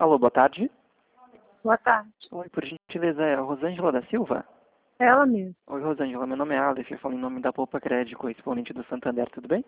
Alô, boa tarde. Boa tarde. Oi, por gentileza, é a Rosângela da Silva? Ela mesmo. Oi, Rosângela, meu nome é Aleph, eu falo em nome da Poupa Crédito, exponente do Santander, tudo bem?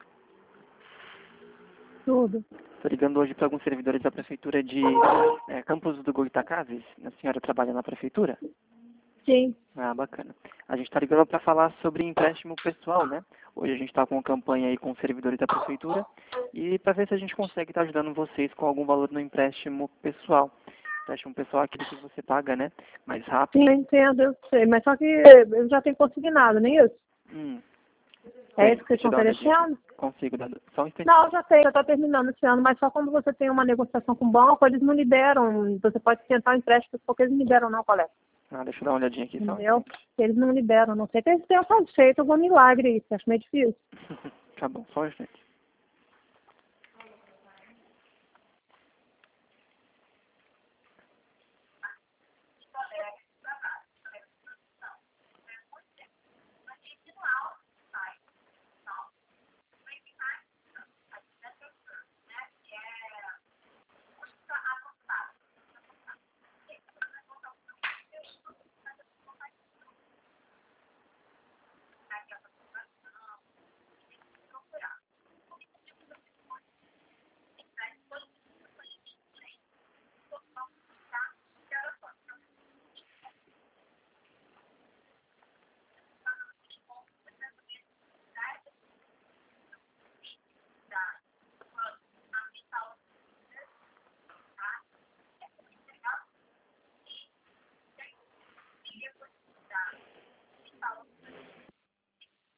Tudo. Estou ligando hoje para alguns servidores da Prefeitura de Campos do Goitacazes. A senhora trabalha na Prefeitura? Sim. Ah, bacana. A gente está ligando para falar sobre empréstimo pessoal, né? Hoje a gente está com uma campanha aí com os servidores da Prefeitura e para ver se a gente consegue estar ajudando vocês com algum valor no empréstimo pessoal. Empréstimo pessoal é aquele que você paga, né? Mais rápido. Sim, eu entendo, eu sei. Mas só que eu já tenho consignado, nem isso? É isso que vocês estão oferecendo? Consigo, só um instante. Não, eu já sei, já está terminando esse ano, mas só quando você tem uma negociação com o banco, eles não liberam. Você pode tentar um empréstimo, porque eles não liberam não, colega. Ah, deixa eu dar uma olhadinha aqui, só um Entendeu? instante. Eles não liberam, não sei. Eles tenham feito algum milagre isso, acho meio difícil. Tá bom, só um instante.